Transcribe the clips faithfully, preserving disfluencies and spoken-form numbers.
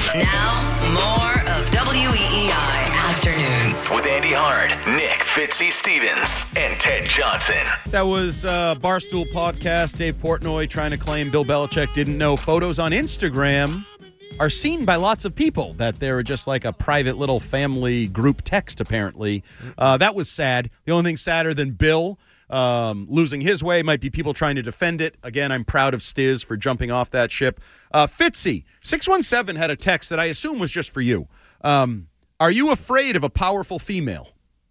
Now, more of W E E I Afternoons. With Andy Hard, Nick Fitzy Stevens, and Ted Johnson. That was uh, Barstool Podcast. Dave Portnoy trying to claim Bill Belichick didn't know photos on Instagram are seen by lots of people, that they're just like a private little family group text, apparently. Uh, that was sad. The only thing sadder than Bill um, losing his way might be people trying to defend it. Again, I'm proud of Stiz for jumping off that ship. Uh, Fitzy, six one seven had a text that I assume was just for you. Um, are you afraid of a powerful female?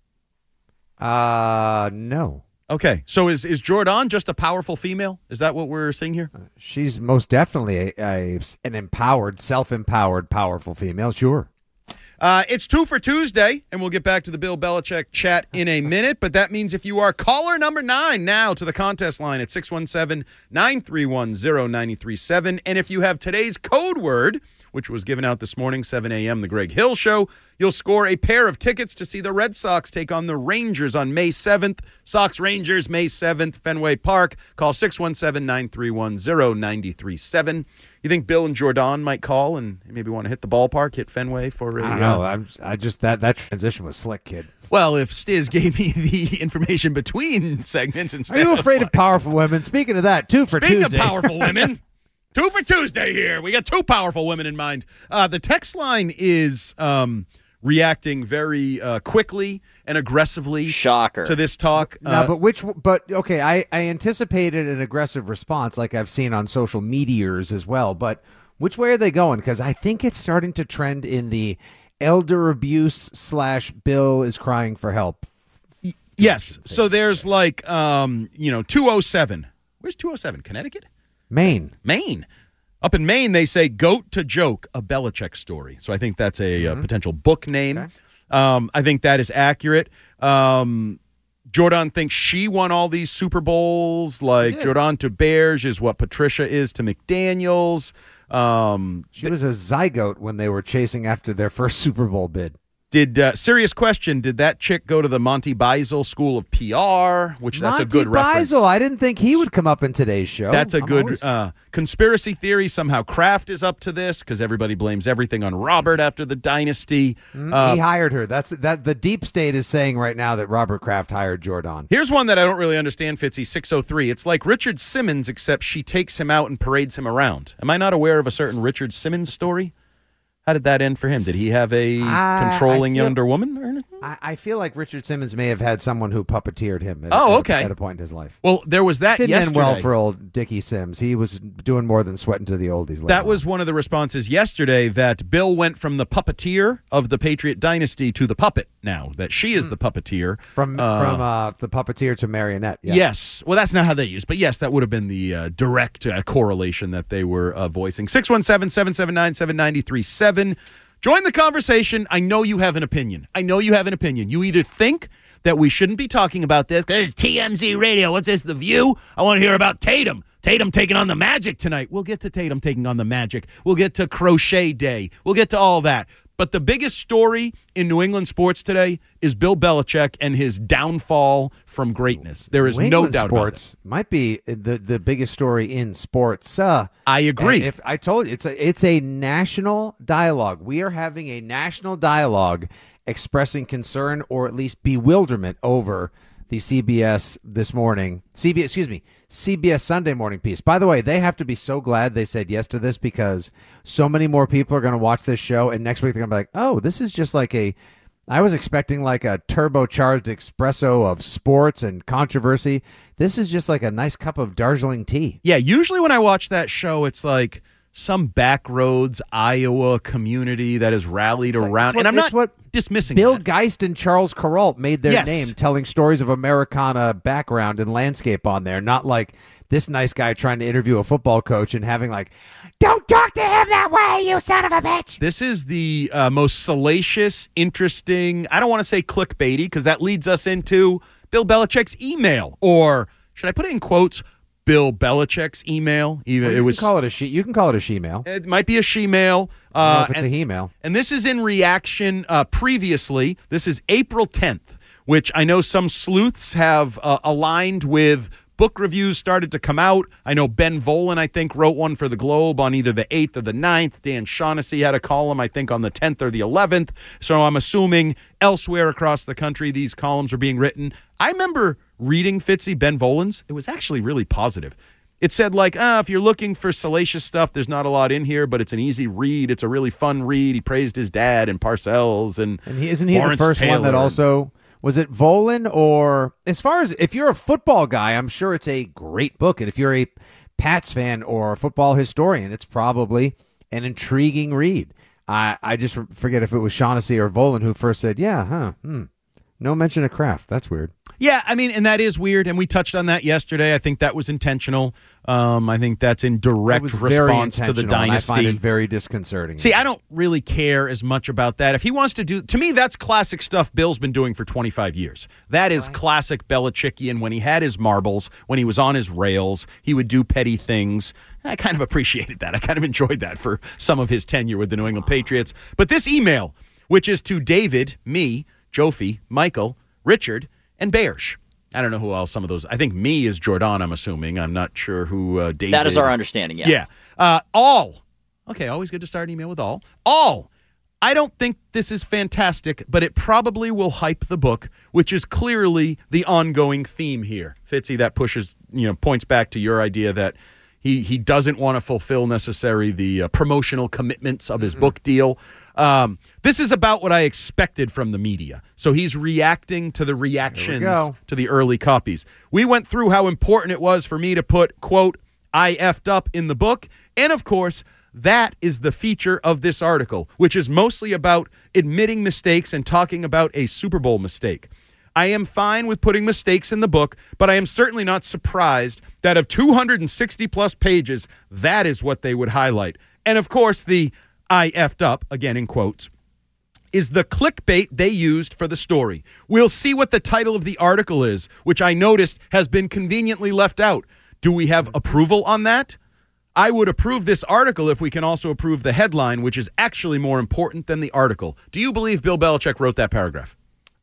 Uh, no. Okay, so is, is Jordan just a powerful female? Is that what we're seeing here? She's most definitely a, a, an empowered, self-empowered, powerful female, sure. Uh, it's two for Tuesday, and we'll get back to the Bill Belichick chat in a minute, but that means if you are caller number nine now to the contest line at six one seven, nine three one, zero nine three seven, and if you have today's code word, which was given out this morning, seven a.m., The Greg Hill Show, you'll score a pair of tickets to see the Red Sox take on the Rangers on May seventh. Sox Rangers, May seventh, Fenway Park. Call six one seven, nine three one, zero nine three seven. You think Bill and Jordan might call and maybe want to hit the ballpark, hit Fenway for a... I don't know. I'm, I just, that, that transition was slick, kid. Well, if Stiz gave me the information between segments instead Are you of afraid like, of powerful women? Speaking of that, two for Speaking Tuesday. of powerful women... Two for Tuesday here. We got two powerful women in mind. Uh, the text line is um, reacting very uh, quickly and aggressively Shocker. to this talk. No, Uh, but which? But okay, I, I anticipated an aggressive response, like I've seen on social meteors as well. But which way are they going? Because I think it's starting to trend in the elder abuse slash Bill is crying for help. yes. So there's like, um, you know, two oh seven. Where's two oh seven? Connecticut? Maine. Maine. Up in Maine, they say goat to joke, a Belichick story. So I think that's a, mm-hmm. a potential book name. Okay. Um, I think that is accurate. Um, Jordan thinks she won all these Super Bowls. Like Jordan to Bears is what Patricia is to McDaniels. Um, She was a zygote when they were chasing after their first Super Bowl bid. Did uh, serious question? Did that chick go to the Monty Beisel School of P R? Which that's Monty a good reference. Beisel, I didn't think he would come up in today's show. That's a I'm good always- uh, conspiracy theory. Somehow Kraft is up to this because everybody blames everything on Robert after the dynasty. Mm, Uh, he hired her. That's that. The deep state is saying right now that Robert Kraft hired Jordan. Here's one that I don't really understand, Fitzy, six oh three. It's like Richard Simmons, except she takes him out and parades him around. Am I not aware of a certain Richard Simmons story? How did that end for him? Did he have a Uh, controlling I feel- younger woman or anything? I, I feel like Richard Simmons may have had someone who puppeteered him. At, Oh, at- okay. At a point in his life. Well, there was that Didn't yesterday. end well for old Dickie Sims. He was doing more than sweating to the oldies. later That on. was one of the responses yesterday, that Bill went from the puppeteer of the Patriot dynasty to the puppet now, that she is the puppeteer. from Uh, from uh, the puppeteer to marionette. Yeah. Yes. Well, that's not how they use, but yes, that would have been the uh, direct uh, correlation that they were uh, voicing. six one seven, seven seven nine, seven nine three seven. Join the conversation. I know you have an opinion. I know you have an opinion. You either think that we shouldn't be talking about this because it's T M Z Radio. What's this, The View? I want to hear about Tatum. Tatum taking on the Magic tonight. We'll get to Tatum taking on the Magic. We'll get to Crochet Day. We'll get to all that. But the biggest story in New England sports today is Bill Belichick and his downfall from greatness. There is New no England doubt sports about that. might be the the biggest story in sports. Uh, I agree. and if I told you, it's a it's a national dialogue. We are having a national dialogue expressing concern or at least bewilderment over the C B S this morning, C B S, excuse me, C B S Sunday morning piece. By the way, they have to be so glad they said yes to this because so many more people are going to watch this show, and next week they're going to be like, oh, this is just like a, I was expecting like a turbocharged espresso of sports and controversy. This is just like a nice cup of Darjeeling tea. Yeah, usually when I watch that show, it's like some backroads Iowa community that has rallied like- around. it's what- and I'm it's not what dismissing Bill that. Geist and Charles Kuralt made their Yes. name telling stories of Americana background and landscape on there, not like this nice guy trying to interview a football coach and having like, don't talk to him that way, you son of a bitch. This is the uh, most salacious, interesting, I don't want to say clickbaity because that leads us into Bill Belichick's email, or should I put it in quotes, Bill Belichick's email? Even Well, you it was can call it a she. You can call it a she-mail. It might be a she-mail. I don't know Uh, if it's and, a he-mail. and this is in reaction uh, previously. This is April tenth, which I know some sleuths have uh, aligned with book reviews started to come out. I know Ben Volen, I think, wrote one for the Globe on either the eighth or the ninth. Dan Shaughnessy had a column, I think, on the tenth or the eleventh. So I'm assuming elsewhere across the country these columns are being written. I remember reading Fitzy, Ben Volen's. It was actually really positive. It said, like, ah, if you're looking for salacious stuff, there's not a lot in here, but it's an easy read. It's a really fun read. He praised his dad and Parcells. And, and he, isn't he Lawrence the first Taylor. one that also, was it Volen? Or as far as, if you're a football guy, I'm sure it's a great book. And if you're a Pats fan or a football historian, it's probably an intriguing read. I, I just forget if it was Shaughnessy or Volen who first said, yeah, huh, hmm. No mention of Kraft. That's weird. Yeah, I mean, and that is weird, and we touched on that yesterday. I think that was intentional. Um, I think that's in direct response to the dynasty. I find it very disconcerting. See, I don't really care as much about that. If he wants to do, to me, that's classic stuff Bill's been doing for twenty-five years. That is right. Classic Belichickian. When he had his marbles, when he was on his rails, he would do petty things. I kind of appreciated that. I kind of enjoyed that for some of his tenure with the New England Patriots. But this email, which is to David, me, Jofi, Michael, Richard, and Bears. I don't know who else some of those. I think me is Jordan, I'm assuming. I'm not sure who uh, David. That is our understanding, yeah. Yeah. Uh, all. Okay, always good to start an email with all. All. I don't think this is fantastic, but it probably will hype the book, which is clearly the ongoing theme here. Fitzy, that pushes, you know, points back to your idea that he, he doesn't want to fulfill necessarily the uh, promotional commitments of his mm-hmm. book deal. Um, this is about what I expected from the media. So he's reacting to the reactions to the early copies. We went through how important it was for me to put, quote, I effed up in the book. And, of course, that is the feature of this article, which is mostly about admitting mistakes and talking about a Super Bowl mistake. I am fine with putting mistakes in the book, but I am certainly not surprised that of two hundred sixty plus pages, that is what they would highlight. And, of course, the I effed up, again in quotes, is the clickbait they used for the story. We'll see what the title of the article is, which I noticed has been conveniently left out. Do we have approval on that? I would approve this article if we can also approve the headline, which is actually more important than the article. Do you believe Bill Belichick wrote that paragraph?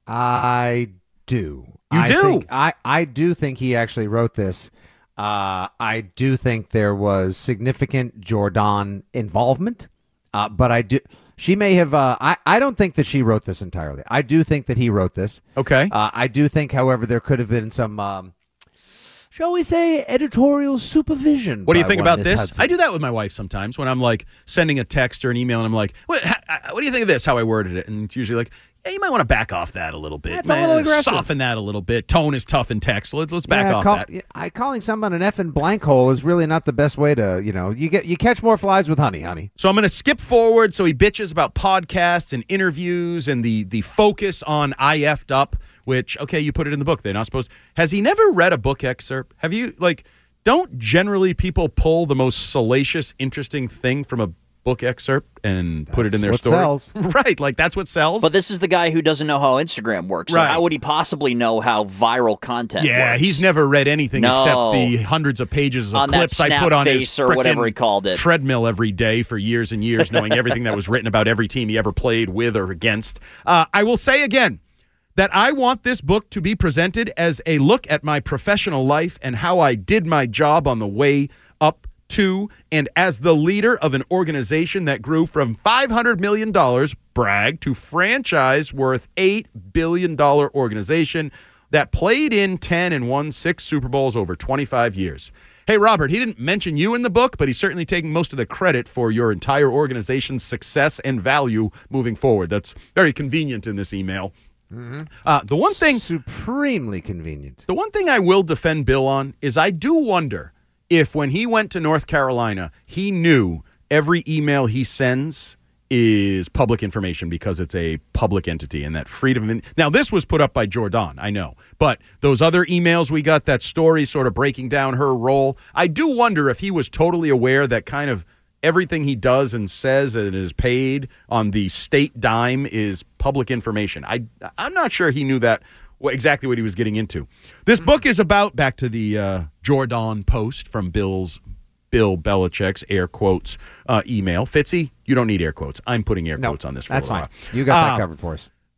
I do. You I do? Think, I, I do think he actually wrote this. Uh, I do think there was significant Jordan involvement. Uh, but I do. She may have. Uh, I. I don't think that she wrote this entirely. I do think that he wrote this. Okay. Uh, I do think, however, there could have been some, um, shall we say, editorial supervision. What do you think about Miz this? Hudson. I do that with my wife sometimes when I'm like sending a text or an email, and I'm like, "What? How, what do you think of this? How I worded it?" And it's usually like, "Yeah, you might want to back off that a little bit. That's a little aggressive. Soften that a little bit. Tone is tough in text. Let's let's back yeah, off call, that." I, calling someone an effing blank hole is really not the best way to, you know, you get you catch more flies with honey, honey. So I'm going to skip forward. So he bitches about podcasts and interviews and the the focus on I effed up, which, okay, you put it in the book. They're not supposed. Has he never read a book excerpt? Have you, like, don't generally people pull the most salacious, interesting thing from a book excerpt and That's put it in their what story? Sells. Right, like that's what sells. But this is the guy who doesn't know how Instagram works. So Right. how would he possibly know how viral content Yeah, works? he's never read anything No. except the hundreds of pages of On that clips I put on his Snapface or whatever frickin' he called it. treadmill every day for years and years, knowing everything that was written about every team he ever played with or against. Uh, I will say again that I want this book to be presented as a look at my professional life and how I did my job on the way up to and as the leader of an organization that grew from five hundred million dollars, brag, to franchise worth eight billion dollars organization that played in ten and won six Super Bowls over twenty-five years. Hey, Robert, he didn't mention you in the book, but he's certainly taking most of the credit for your entire organization's success and value moving forward. That's very convenient in this email. Mm-hmm. Uh, the one thing, Supremely convenient. the one thing I will defend Bill on is I do wonder if when he went to North Carolina, he knew every email he sends is public information because it's a public entity and that freedom. In- now, this was put up by Jordan, I know, but those other emails we got, that story sort of breaking down her role, I do wonder if he was totally aware that kind of everything he does and says and is paid on the state dime is public information. I, I'm not sure he knew that exactly what he was getting into. This book is about, back to the uh, Jordan post from Bill's Bill Belichick's air quotes uh, email. Fitzy, you don't need air quotes. I'm putting air No, quotes on this for that's a little fine. while. You got that Um, covered for us.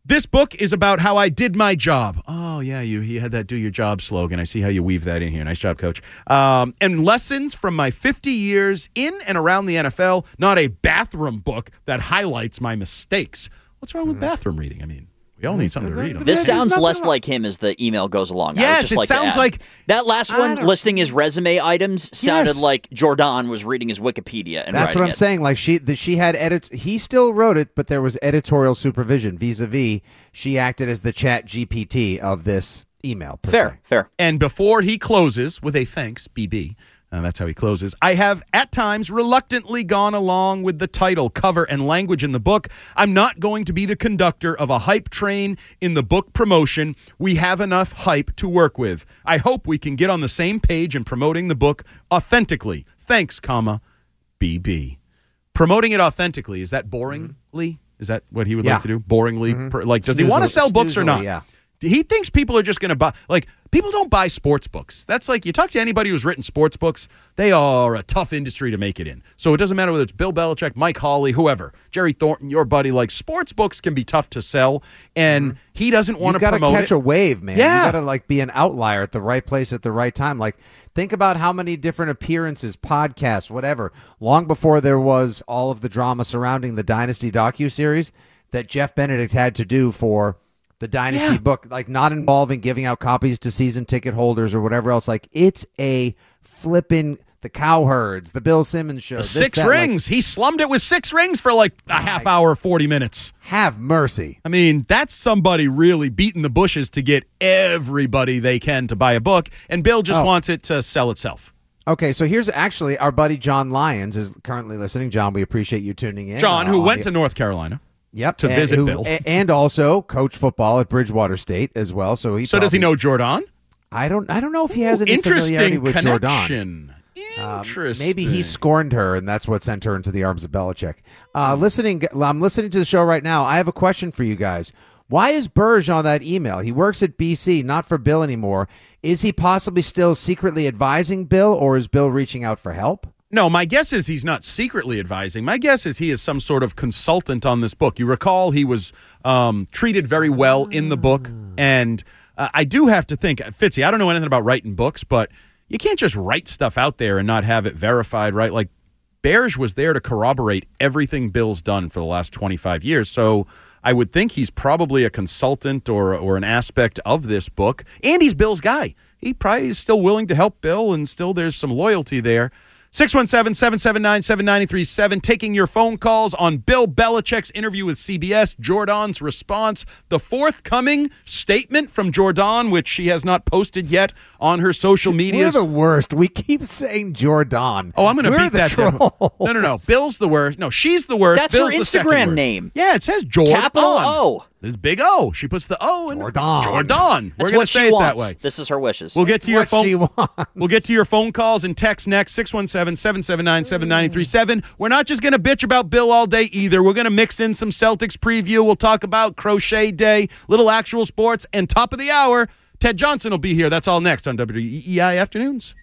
This book is about how I did my job. Oh, yeah, you, you had that do your job slogan. I see how you weave that in here. Nice job, Coach. Um, and lessons from my fifty years in and around the N F L, not a bathroom book that highlights my mistakes. What's wrong with bathroom reading? I mean, we all need something to read. This There's sounds nothing less wrong. like him as the email goes along. I would Yes, just it like to sounds add. like- that last I one don't- listing his resume items sounded Yes. like Jordan was reading his Wikipedia and That's writing what I'm it. saying. Like she, the, she had edit. He still wrote it, but there was editorial supervision vis-a-vis. She acted as the Chat G P T of this email. per Fair, se. fair. And before he closes with a thanks, B B, uh, that's how he closes, I have at times reluctantly gone along with the title, cover, and language in the book. I'm not going to be the conductor of a hype train in the book promotion. We have enough hype to work with. I hope we can get on the same page in promoting the book authentically. Thanks, comma, B B. Promoting it authentically, is that boringly? Is that what he would Yeah. like to do? Boringly? Per- Like, does he want to Snoozily- sell books or snoozily, not? yeah. He thinks people are just going to buy, like, people don't buy sports books. That's like, you talk to anybody who's written sports books, they are a tough industry to make it in. So it doesn't matter whether it's Bill Belichick, Mike Hawley, whoever, Jerry Thornton, your buddy, like, sports books can be tough to sell, and he doesn't want You to got to promote catch it. a wave, man. Yeah. You got to like be an outlier at the right place at the right time. Like, think about how many different appearances, podcasts, whatever, long before there was all of the drama surrounding the Dynasty docuseries that Jeff Benedict had to do for the Dynasty Yeah. book, like not involving giving out copies to season ticket holders or whatever else. Like, it's a flippin' the Cowherds, the Bill Simmons show. this, Six that, like, rings. he slummed it with six rings for like a half hour, forty minutes. have mercy. I mean, that's somebody really beating the bushes to get everybody they can to buy a book, and Bill just Oh. wants it to sell itself. Okay, so here's actually our buddy John Lyons is currently listening. John, we appreciate you tuning in. John, Uh, who on went the- to North Carolina. Yep, to and visit who- Bill. a- and also coach football at Bridgewater State as well. So he So does he probably- know Jordan? I don't. I don't know if he has any Interesting familiarity with Jordan. connection. Um, Interesting. maybe he scorned her, and that's what sent her into the arms of Belichick. Uh, listening, I'm listening to the show right now. I have a question for you guys. Why is Burge on that email? He works at B C, not for Bill anymore. Is he possibly still secretly advising Bill, or is Bill reaching out for help? No, my guess is he's not secretly advising. My guess is he is some sort of consultant on this book. You recall he was um, treated very well in the book, and uh, I do have to think, Fitzy, I don't know anything about writing books, but you can't just write stuff out there and not have it verified, right? Like, Berge was there to corroborate everything Bill's done for the last twenty-five years, so I would think he's probably a consultant or or an aspect of this book, and he's Bill's guy. He probably is still willing to help Bill, and still there's some loyalty there. six one seven, seven seven nine, seven nine three seven, taking your phone calls on Bill Belichick's interview with C B S, Jordan's response, the forthcoming statement from Jordan, which she has not posted yet on her social We're medias. the worst. We keep saying Jordan. Oh, I'm going to We're beat the that down. trolls. No, no, no. Bill's the worst. No, she's the worst. That's Bill's her the second Instagram worst. name. Yeah, it says Jordan. Capital O. This big O. She puts the O in Jordan. Jordan. We're That's going to what say she it wants. that way. This is her wishes. We'll get to your What phone. she wants. We'll get to your phone calls and text next, six one seven, seven seven nine, seven nine three seven. We're not just going to bitch about Bill all day either. We're going to mix in some Celtics preview. We'll talk about Crochet Day, little actual sports, and top of the hour, Ted Johnson will be here. That's all next on W E E I Afternoons.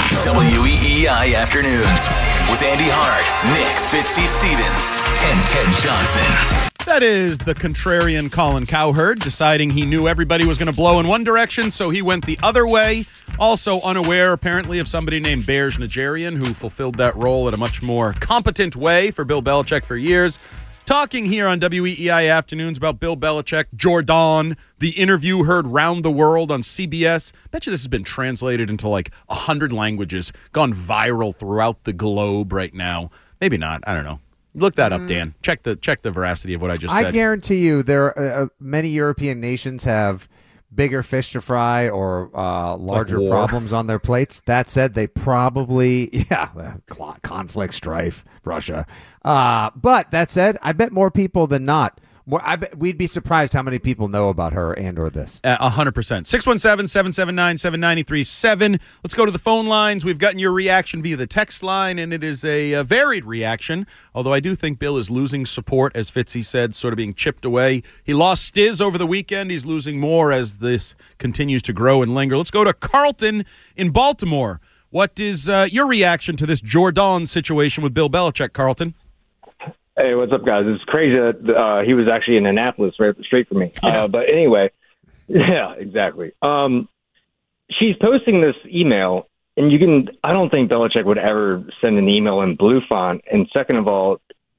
W E E I Afternoons with Andy Hart, Nick Fitzy Stevens, and Ted Johnson. That is the contrarian Colin Cowherd deciding he knew everybody was going to blow in one direction, so he went the other way. Also unaware, apparently, of somebody named Berge Nigerian who fulfilled that role in a much more competent way for Bill Belichick for years. Talking here on W E E I Afternoons about Bill Belichick, Jordan, the interview heard round the world on C B S. Bet you this has been translated into like a hundred languages, gone viral throughout the globe right now. Maybe not. I don't know. Look that up, Dan. Check the check the veracity of what I just I said. guarantee you, there are, uh, many European nations have bigger fish to fry or uh, larger war. problems on their plates. That said, they probably yeah, uh, cl- conflict, strife, Russia. Uh, but that said, I bet more people than not. More, I bet we'd be surprised how many people know about her and or this. A hundred percent. six one seven, seven seven nine, seven nine three seven. Let's go to the phone lines. We've gotten your reaction via the text line, and it is a, a varied reaction, although I do think Bill is losing support, as Fitzy said, sort of being chipped away. He lost Stiz over the weekend. He's losing more as this continues to grow and linger. Let's go to Carlton in Baltimore. What is uh, your reaction to this Jordan situation with Bill Belichick, Carlton? Hey, what's up, guys? It's crazy that uh, he was actually in Annapolis right up the street from me. Yeah. Uh, but anyway, yeah, exactly. Um, she's posting this email, and you can. I don't think Belichick would ever send an email in blue font. And second of all,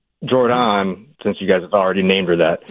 Jordan, since you guys have already named her that,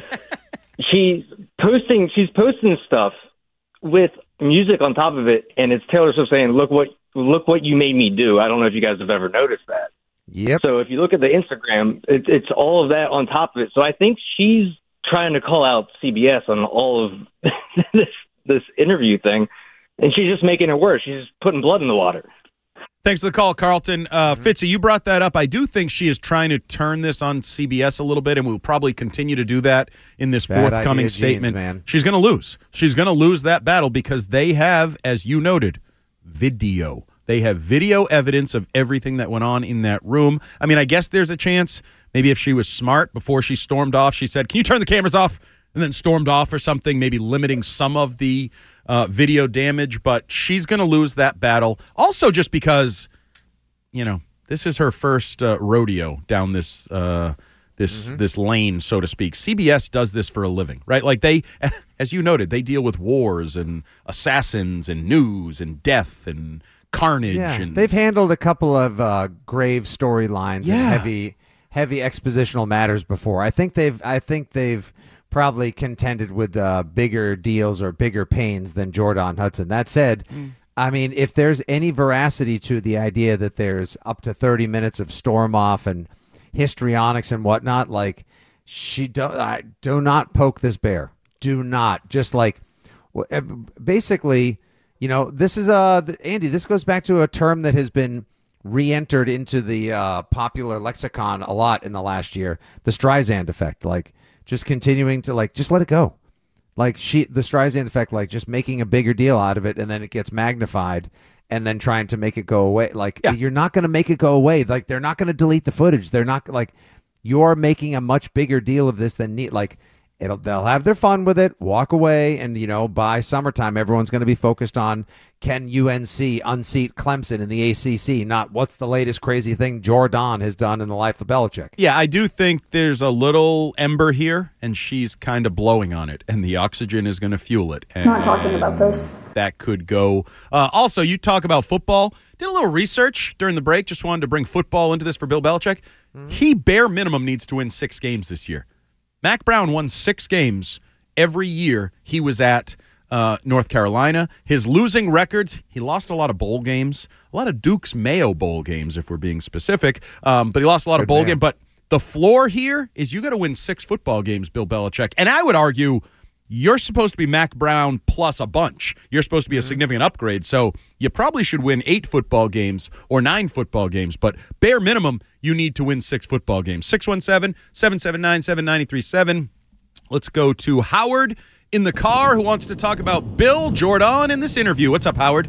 she's posting. She's posting stuff with music on top of it, and it's Taylor Swift saying, "Look what, look what you made me do." I don't know if you guys have ever noticed that. Yep. So if you look at the Instagram, it, it's all of that on top of it. So I think she's trying to call out C B S on all of this this interview thing, and she's just making it worse. She's putting blood in the water. Thanks for the call, Carlton. Uh, Mm-hmm. Fitzy, you brought that up. I do think she is trying to turn this on C B S a little bit, and will probably continue to do that in this Bad forthcoming idea, Jeans, statement. man. She's going to lose. She's going to lose that battle because they have, as you noted, video. They have video evidence of everything that went on in that room. I mean, I guess there's a chance maybe if she was smart before she stormed off, she said, "Can you turn the cameras off?" and then stormed off or something, maybe limiting some of the uh, video damage. But she's going to lose that battle. Also just because, you know, this is her first uh, rodeo down this uh, this Mm-hmm. this lane, so to speak. C B S does this for a living, right? Like they, as you noted, they deal with wars and assassins and news and death and carnage. Yeah, and they've handled a couple of uh, grave storylines Yeah. and heavy, heavy expositional matters before. I think they've, I think they've probably contended with uh, bigger deals or bigger pains than Jordan Hudson. That said, Mm. I mean, if there's any veracity to the idea that there's up to thirty minutes of storm off and histrionics and whatnot, like she do, I, do not poke this bear. Do not just like well, uh, basically. You know, this is uh Andy. This goes back to a term that has been re-entered into the uh, popular lexicon a lot in the last year: the Streisand effect. Like, just continuing to like, just let it go. Like she, the Streisand effect, like just making a bigger deal out of it, and then it gets magnified, and then trying to make it go away. Like, Yeah. you're not going to make it go away. Like, they're not going to delete the footage. They're not like you're making a much bigger deal of this than need. Like. It'll, they'll have their fun with it, walk away, and, you know, by summertime, everyone's going to be focused on can U N C unseat Clemson in the A C C, not what's the latest crazy thing Jordan has done in the life of Belichick. Yeah, I do think there's a little ember here, and she's kind of blowing on it, and the oxygen is going to fuel it. And I'm not talking about this. that could go. Uh, also, you talk about football. Did a little research during the break. Just wanted to bring football into this for Bill Belichick. Mm-hmm. He bare minimum needs to win six games this year. Mac Brown won six games every year he was at uh, North Carolina. His losing records, he lost a lot of bowl games, a lot of Duke's Mayo Bowl games, if we're being specific. Um, but he lost a lot Good of bowl man. games. But the floor here is you got to win six football games, Bill Belichick. And I would argue you're supposed to be Mac Brown plus a bunch. You're supposed to be a significant upgrade. So you probably should win eight football games or nine football games. But bare minimum, you need to win six football games. six one seven, seven seven nine, seven nine three seven. Let's go to Howard in the car who wants to talk about Bill Jordan in this interview. What's up, Howard?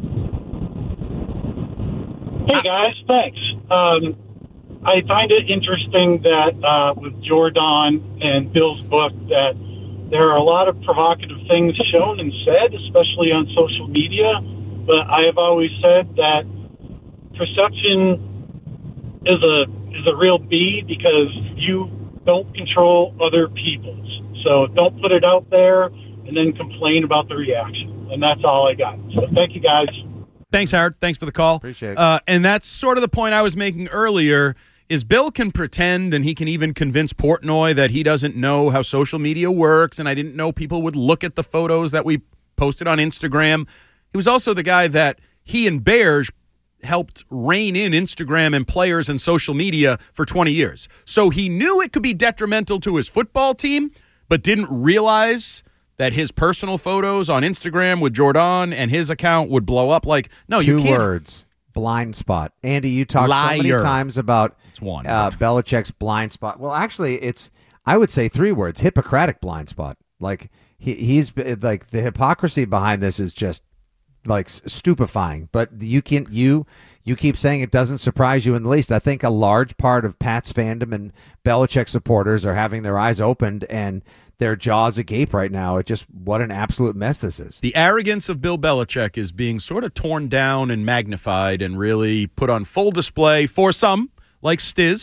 Hey, guys, thanks. Um, I find it interesting that uh, with Jordan and Bill's book that there are a lot of provocative things shown and said, especially on social media. But I have always said that perception is a is a real B because you don't control other people's. So don't put it out there and then complain about the reaction. And that's all I got. So thank you, guys. Thanks, Howard. Thanks for the call. Appreciate it. Uh, and that's sort of the point I was making earlier. Is Bill can pretend and he can even convince Portnoy that he doesn't know how social media works, and I didn't know people would look at the photos that we posted on Instagram. He was also the guy that he and Bears helped rein in Instagram and players and social media for twenty years. So he knew it could be detrimental to his football team, but didn't realize that his personal photos on Instagram with Jordan and his account would blow up. Like, no, Two you can't. words. Blind spot. Andy, you talked so many Liar. times about It's one uh, word. Belichick's blind spot. Well, actually, it's, I would say three words, Hippocratic blind spot. Like, he, he's, like, the hypocrisy behind this is just, like, stupefying. But you can, you, you keep saying it doesn't surprise you in the least. I think a large part of Pat's fandom and Belichick supporters are having their eyes opened and their jaws agape right now. It just, what an absolute mess this is. The arrogance of Bill Belichick is being sort of torn down and magnified and really put on full display for some, like Stiz,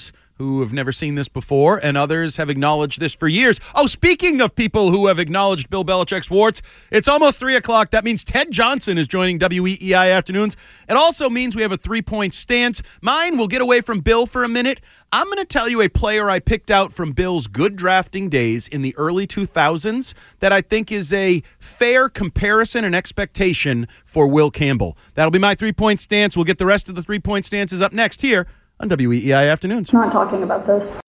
who have never seen this before, and others have acknowledged this for years. Oh, speaking of people who have acknowledged Bill Belichick's warts, it's almost three o'clock. That means Ted Johnson is joining W E E I Afternoons. It also means we have a three-point stance. Mine will get away from Bill for a minute. I'm going to tell you a player I picked out from Bill's good drafting days in the early two thousands that I think is a fair comparison and expectation for Will Campbell. That'll be my three-point stance. We'll get the rest of the three-point stances up next here on W E E I Afternoons. Not talking about this.